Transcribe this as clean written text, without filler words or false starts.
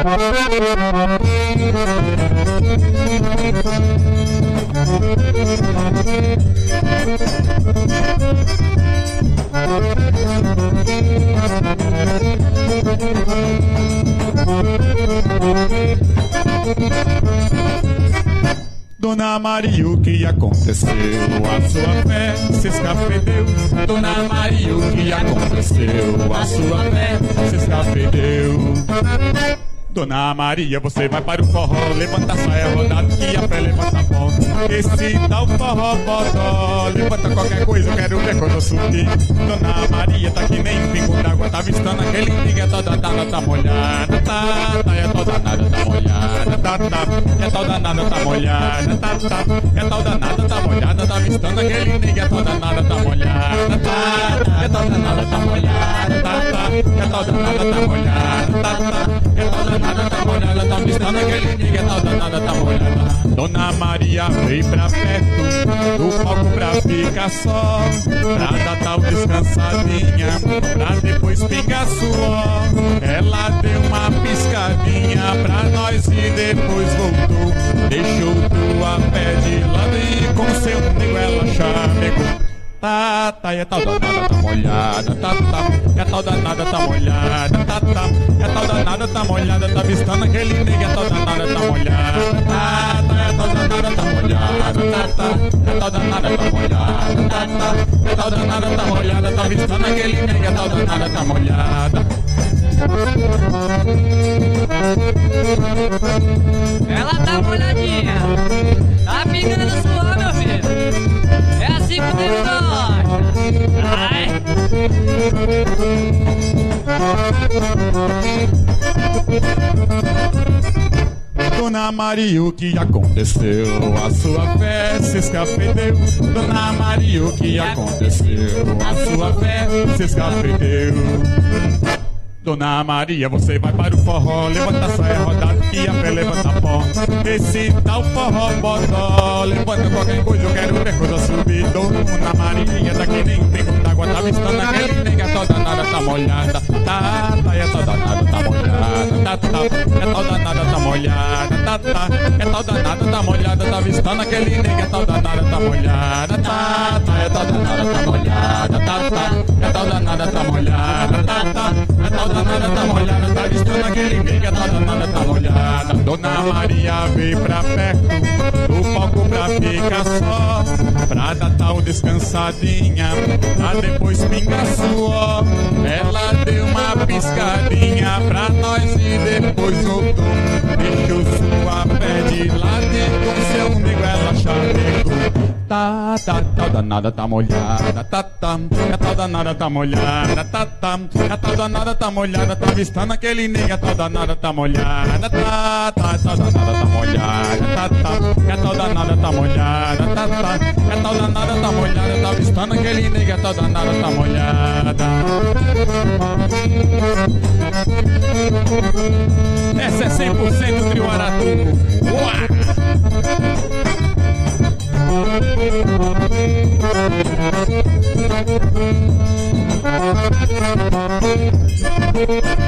Dona Maria, o que aconteceu? A sua fé se escafedeu. Dona Maria, o que aconteceu? A sua fé se escafedeu. Dona Maria, você vai para o forró, levanta a saia rodada que a fé levanta a pó. Esse tal forró bodó, levanta qualquer coisa, eu quero ver quando eu subir. Dona Maria tá que nem um pingo d'água, tá avistando aquele nigga, toda nada tá molhada, é toda nada tá molhada, é toda nada tá molhada, é toda nada tá molhada, tá avistando aquele nigga, toda nada tá molhada, é toda nada tá molhada, é toda nada tá molhada, é toda nada tá molhada, tá avistando aquele nigga, toda nada tá molhada. Dona Maria veio pra perto do palco pra ficar só, pra dar tal descansadinha, pra depois pingar suor. Ela deu uma piscadinha pra nós e depois voltou, deixou tua pé de lado e com seu nego ela chamegou. É tal danada tá molhada, é tal danada tá molhada, é tal danada tá molhada, tá avistando aquele nigga, é tal danada tá molhada, é tal danada tá molhada, é tal danada tá molhada, é tal danada tá molhada, tá avistando aquele nigga, é tal danada tá molhada. Ela tá molhadinha, tá pingando suor, meu filho. É assim que o nego gosta. Ai. Dona Maria, o que aconteceu? A sua fé se escafedeu. Dona Maria, o que aconteceu? A sua fé se escafedeu. Dona Maria, você vai para o forró, levanta a saia rodada que a fé levanta a pó. Esse tal forró bodó, levanta qualquer coisa, eu quero ver quando eu subir. Dona Maria, daqui nem tem muita água, tá avistando aquele nega, toda nada tá molhada, é toda nada tá molhada, é toda nada tá molhada, é toda nada tá molhada, tá avistando aquele nega, toda nada tá molhada, é toda nada tá molhada, é toda nada tá molhada, é toda nada tá molhada, tá avistando aquele nega, toda nada tá molhada. Dona Maria veio pra perto do palco pra ficar só, pra dar tal descansadinha, pra depois pingar suor. Ela deu uma piscadinha pra nós e depois voltou, deixou sua pé de lado e com seu nego ela chamegou. Tal danada tá molhada, é tal danada tá molhada, é tal danada tá molhada, tá avistando aquele nega, tal danada tá molhada, tal danada tá molhada, é tal danada tá molhada, é tal danada tá molhada, tá avistando aquele nega, tal danada tá molhada. Essa é 100% Trio Aratu. Uau!